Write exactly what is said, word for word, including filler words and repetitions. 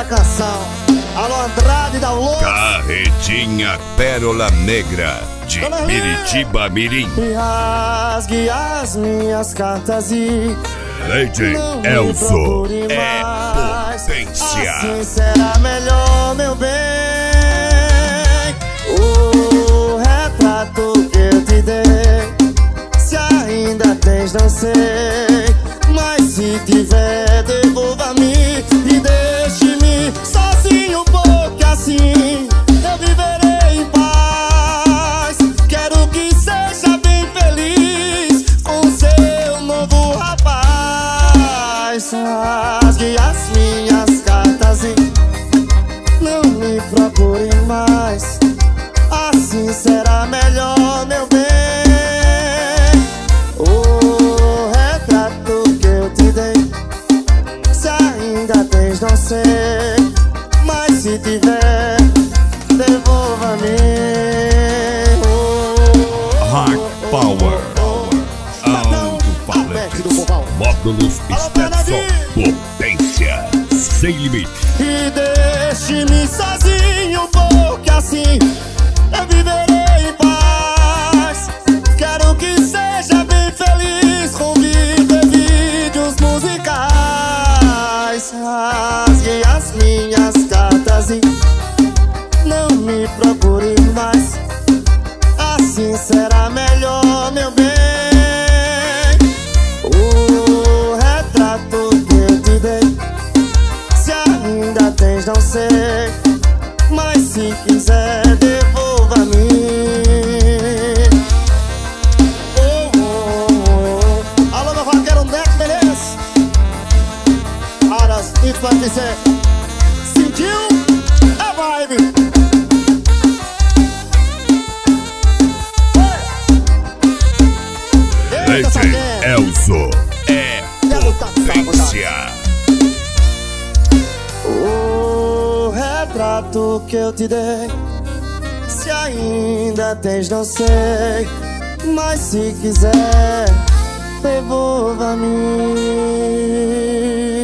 da canção. Alô, Andrade da Luz. Carretinha Pérola Negra de Piritiba Mirim. E rasgue as minhas cartas e Lady não me Elzo procure é mais. potência. Assim será melhor, meu bem. O retrato que eu te dei, se ainda tens, não sei. Mas se tiver, devolva-me e deixe-me sozinho, porque assim eu viverei em paz. Quero que seja bem feliz com seu novo rapaz. Rasgue as minhas cartas e não me procure mais. Assim será melhor, meu bem. O retrato que eu te dei, se ainda tens, não sei. Mas se tiver, devolva-me. Hard Power Alto-falante. Módulos Stetson. Potência sem limite. E deixe-me sozinho, porque assim eu viverei em paz. Quero que seja bem feliz com viver vídeos musicais. Rasgue as minhas cartas e não me procure mais. Assim será melhor, meu bem. O retrato que eu te dei, se ainda tens, não sei. Mas se quiser, devolva-me. Oh, oh, oh. Alô, meu vaqueiro Neto, beleza? Aras, isso vai dizer. Sentiu? É vibe. Lady Elzo é potência. O retrato que eu te dei, se ainda tens, não sei. Mas se quiser, devolva-me.